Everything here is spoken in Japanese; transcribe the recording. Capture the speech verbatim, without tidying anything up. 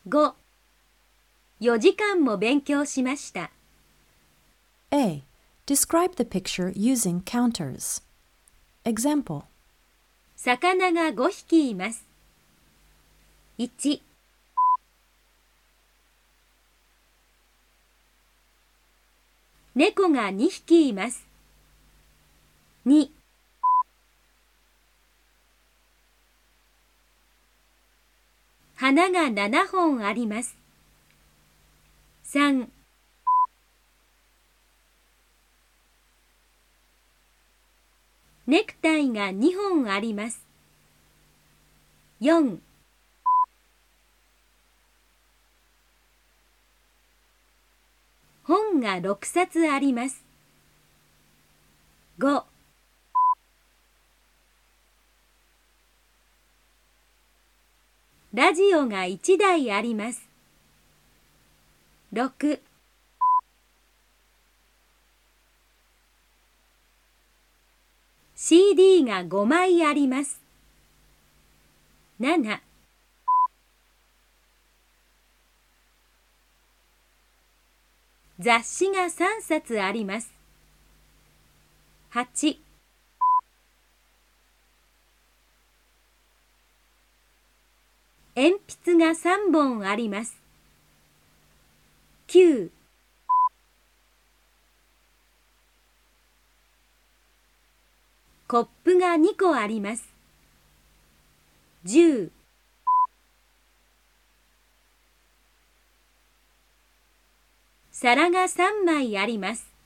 ご、よじかんも勉強しました。 A. Describe the picture using counters. Example. 魚がごひきいます。いち、猫がにひきいます。に、花がななほんあります。さん、ネクタイがにほんあります。よん、本がろくさつあります。ご、ラジオがいちだいあります。ろく、シーディー がごまいあります。なな、雑誌がさんさつあります。はち、鉛筆がさんぼんあります。きゅう、コップがにこあります。じゅう、皿がさんまいあります。